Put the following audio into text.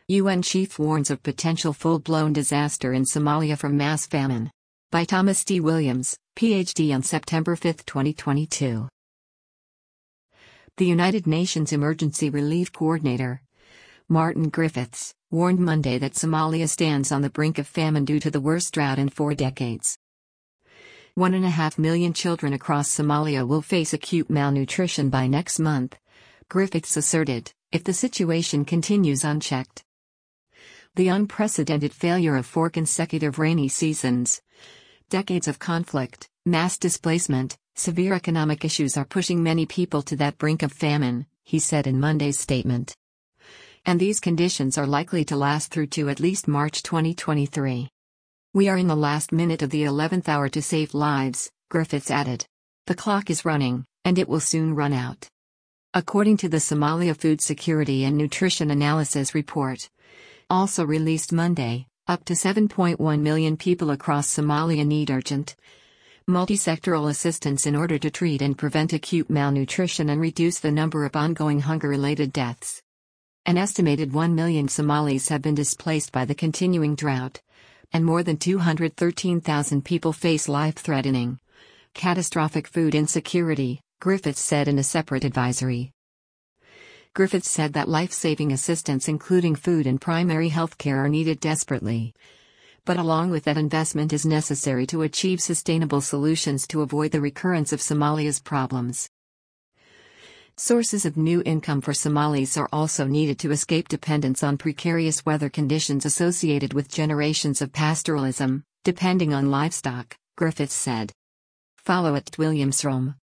UN chief warns of potential full-blown disaster in Somalia from mass famine. By Thomas D. Williams, Ph.D. on September 5, 2022. The United Nations Emergency Relief Coordinator, Martin Griffiths, warned Monday that Somalia stands on the brink of famine due to the worst drought in 4 decades. 1.5 million children across Somalia will face acute malnutrition by next month, Griffiths asserted, if the situation continues unchecked. The unprecedented failure of 4 consecutive rainy seasons, decades of conflict, mass displacement, severe economic issues are pushing many people to that brink of famine, he said in Monday's statement. And these conditions are likely to last through to at least March 2023. We are in the last minute of the 11th hour to save lives, Griffiths added. The clock is running, and it will soon run out. According to the Somalia Food Security and Nutrition Analysis Report, also released Monday, up to 7.1 million people across Somalia need urgent, multi-sectoral assistance in order to treat and prevent acute malnutrition and reduce the number of ongoing hunger-related deaths. An estimated 1 million Somalis have been displaced by the continuing drought, and more than 213,000 people face life-threatening, catastrophic food insecurity, Griffiths said in a separate advisory. Griffiths said that life-saving assistance including food and primary health care are needed desperately. But along with that investment is necessary to achieve sustainable solutions to avoid the recurrence of Somalia's problems. Sources of new income for Somalis are also needed to escape dependence on precarious weather conditions associated with generations of pastoralism, depending on livestock, Griffiths said. Follow @WilliamsRome.